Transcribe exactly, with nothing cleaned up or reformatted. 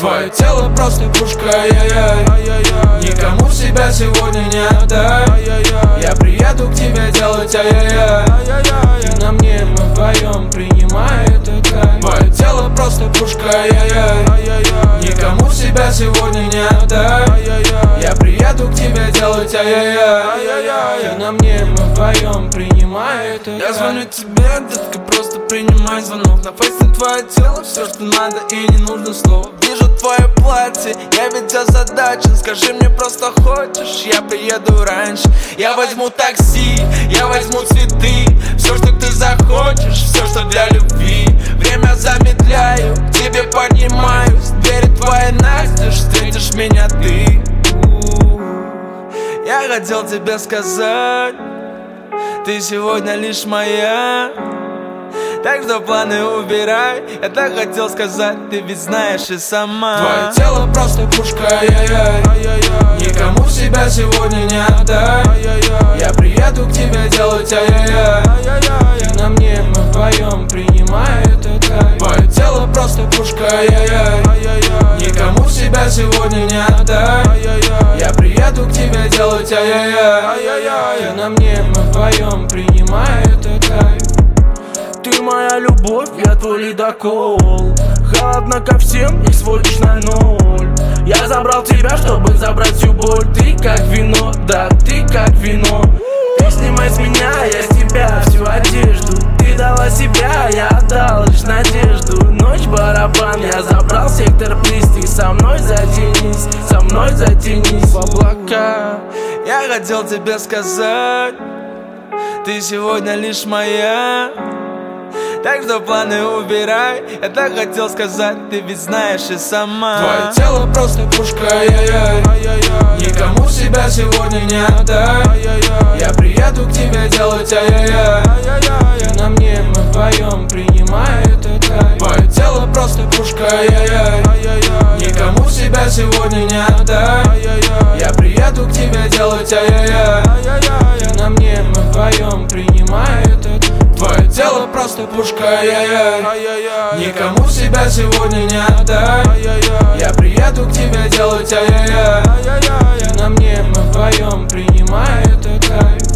Твое тело просто пушка, ай-яй-яй. Никому себя сегодня не отдай. Я приеду к тебе делать ай-яй-яй. Ты на мне, мы вдвоем, принимай этот кайф. Твое тело просто пушка, ай-яй-яй. Никому себя сегодня не отдай. Я приеду к тебе делать ай-яй-яй. Ты на мне, мы вдвоем, принимай этот кайф. Я звоню тебе, детка, просто принимай звонок. На фейсе твое тело, все, что надо, и не нужно слов. Вижу твое платье, я ведь озадачен. Скажи мне, просто хочешь, я приеду раньше. Я возьму такси, я возьму цветы. Все, что ты захочешь, все, что для любви. Время замедляю, к тебе поднимаюсь. Двери твои настежь, встретишь меня ты. Я хотел тебе сказать, ты сегодня лишь моя. Так что планы убирай. Я так хотел сказать, ты ведь знаешь и сама. Твое тело просто пушка, ай-яй-яй. Никому себя сегодня не отдай. Я приеду к тебе делать ай-яй-яй. Ты на мне, мы вдвоем, принимай этот кайф. Твое тело просто пушка, ай-яй-яй. Никому себя сегодня не отдай. Я приеду к тебе делать ай-яй-яй. Ты на мне, мы вдвоем, принимай этот кайф. Ты моя любовь, я твой ледокол. Холодно ко всем и сводишь на ноль. Я забрал тебя, чтобы забрать всю боль. Ты как вино, да, ты как вино. Ты снимай с меня, я с тебя всю одежду. Ты дала себя, я отдал лишь надежду. Ночь барабан, я забрал сектор приз. Ты со мной затянись, со мной затянись в облака. Я хотел тебе сказать, ты сегодня лишь моя. Так что планы убирай. Я так хотел сказать, ты ведь знаешь и сама. Твое тело просто пушка, ай-яй-яй. Никому себя сегодня не отдай. Я приеду к тебе делать ай-яй-яй. Ты на мне, мы вдвоем, принимай этот кайф. Твое тело просто пушка, ай-яй-яй. Никому себя сегодня не отдай. Я приеду к тебе делать ай-яй-яй. Ты на мне, мы вдвоем, принимай этот кайф. Твое тело просто пушка, ай-яй-яй. Никому себя сегодня не отдай. Я приеду к тебе делать ай-яй-яй. Ты на мне, мы вдвоем, принимай этот кайф.